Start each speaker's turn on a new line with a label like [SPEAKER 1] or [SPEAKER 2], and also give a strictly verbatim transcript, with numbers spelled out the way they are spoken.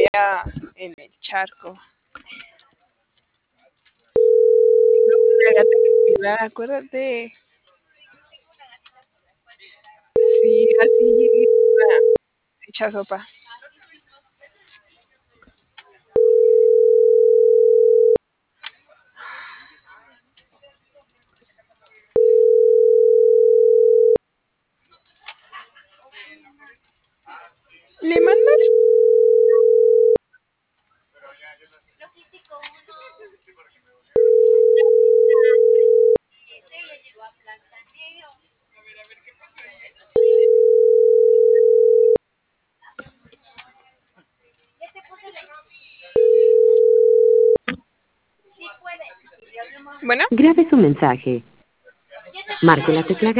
[SPEAKER 1] vea en el charco. Tengo una gata que cuidar, acuérdate. Sí, así llegué toda hecha sopa. ¿Le mandas? Bueno.
[SPEAKER 2] Grabe su mensaje. Marque la tecla